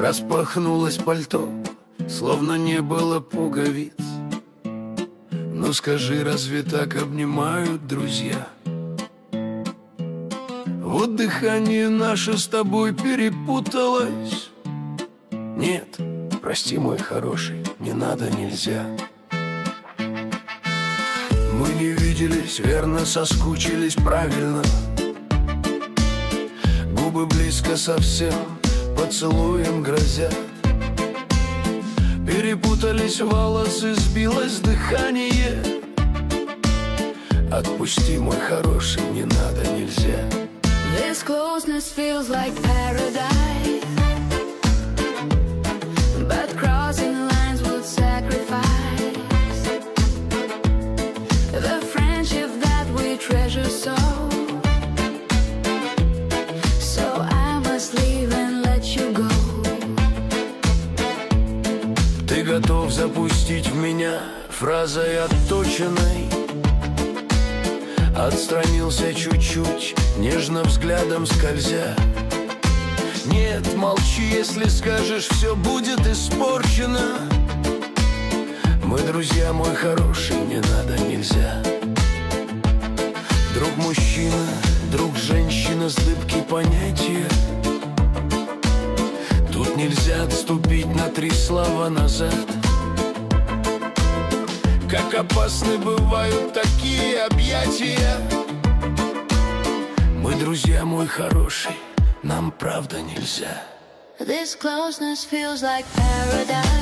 Распахнулось пальто, словно не было пуговиц. Ну скажи, разве так обнимают друзья? Вот дыхание наше с тобой перепуталось. Нет, прости, мой хороший, не надо, нельзя. Мы не виделись, верно, соскучились, правильно. Губы близко совсем, поцелуем грозят. Перепутались волосы, сбилось дыхание. Отпусти, мой хороший, не надо, нельзя. This closeness feels like paradise, but crossing lines would sacrifice the friendship that we treasure so. So I must leave and let you go. Ты готов запустить в меня фразой отточенной? Отстранился чуть-чуть, нежно взглядом скользя. Нет, молчи, если скажешь, все будет испорчено. Мы друзья, мой хороший, не надо, нельзя. Друг мужчина, друг женщина, с дыбки понятия. Тут нельзя отступить на 3 слова назад. Как опасны бывают такие объятия. Мы друзья, мой хороший, нам правда нельзя. This closeness feels like paradise,